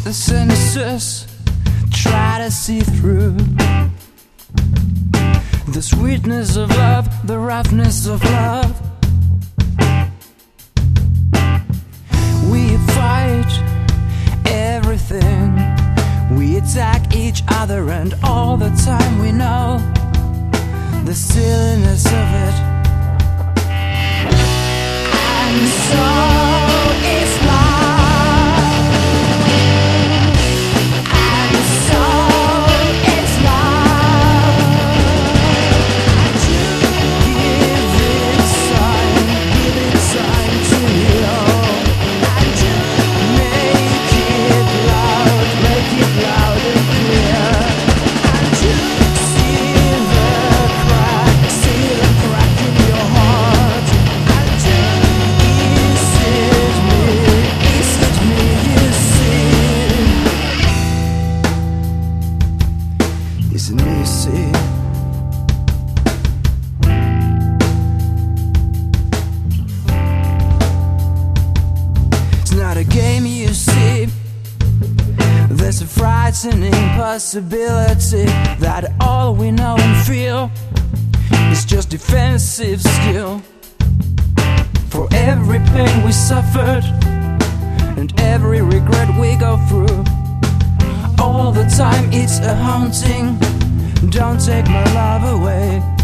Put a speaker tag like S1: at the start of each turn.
S1: the senses try to see through the sweetness of love, the roughness of love. We fight everything, we attack each other, and all the time we know the silliness of it. And so is love, and so is love. And you give it time to heal, and you make it loud and clear. And you see the crack in your heart. And you, is it me you see? Is it me you see? It's not a game you see. There's a frightening possibility that all we know and feel is just defensive skill. For every pain we suffered and every regret we go through, all the time it's a haunting. Don't take my love away.